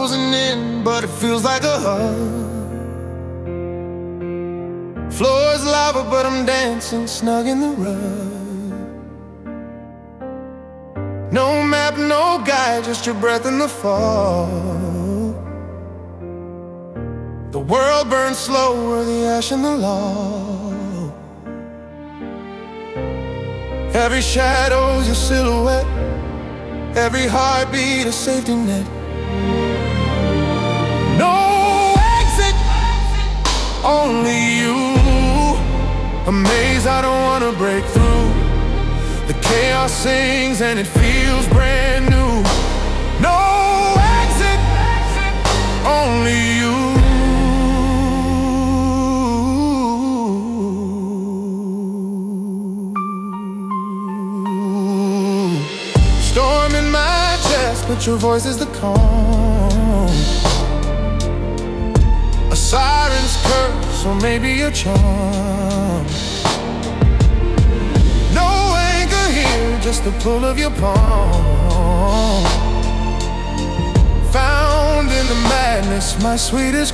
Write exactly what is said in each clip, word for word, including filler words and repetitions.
closing in, but it feels like a hug. Floor's lava, but I'm dancing snug in the rug. No map, no guide, just your breath in the fall. The world burns slower, the ash in the log. Every shadow's your silhouette, every heartbeat a safety net. No exit, only you. A maze I don't wanna break through. The chaos sings and it feels brand new. No exit, only you. Storm in my chest, but your voice is the calm. A siren's curse, or maybe a charm. No anchor here, just the pull of your palm. Found in the madness, my sweetest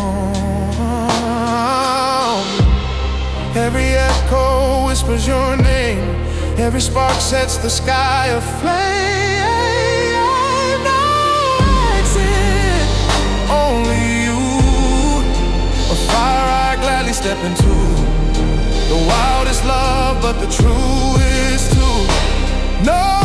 qualm. Every echo whispers your name, every spark sets the sky aflame. No exit, only you. A fire I gladly step into. The wildest love, but the truest too. No